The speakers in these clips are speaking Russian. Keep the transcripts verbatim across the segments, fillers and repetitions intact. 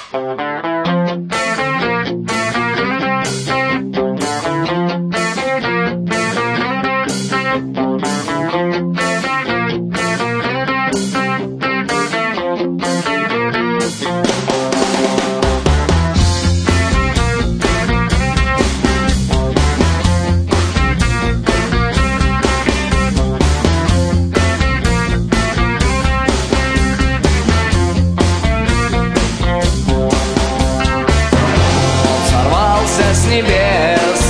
С небес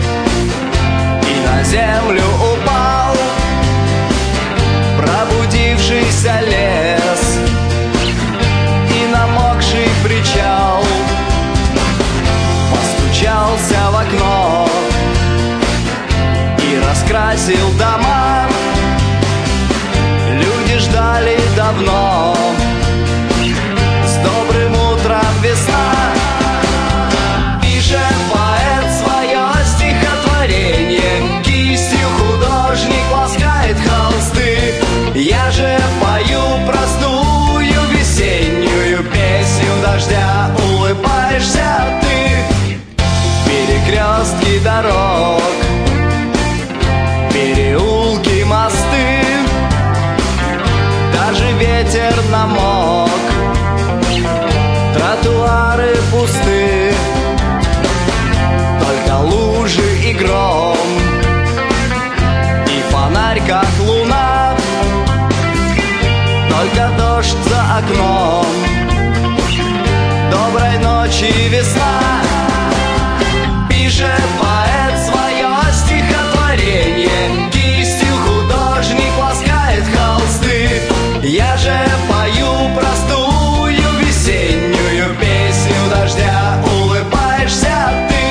и на землю упал пробудившийся лес и намокший причал. Постучался в окно и раскрасил дома. Люди ждали давно. С добрым утром, весна! Пишет поэт свое стихотворение, кистью художник ласкает холсты. Я же пою простую весеннюю песню дождя, улыбаешься ты. Перекрестки дорог, переулки, мосты, даже ветер намок, тротуары пусты. Только лужи и гром, и фонарь как луна. Только дождь за окном. Доброй ночи, весна! Пишет поэт свое стихотворение, кистью художник ласкает холсты. Я же пою простую весеннюю песню дождя, улыбаешься ты.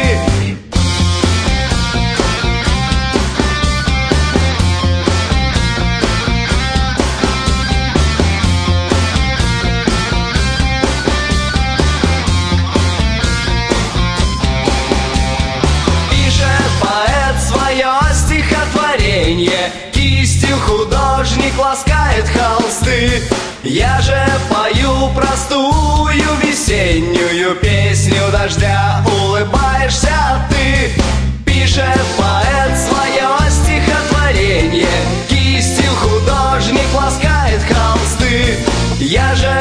Кистью художник ласкает холсты. Я же пою простую весеннюю песню дождя, улыбаешься ты. Пишет поэт свое стихотворение, кистью художник ласкает холсты. Я же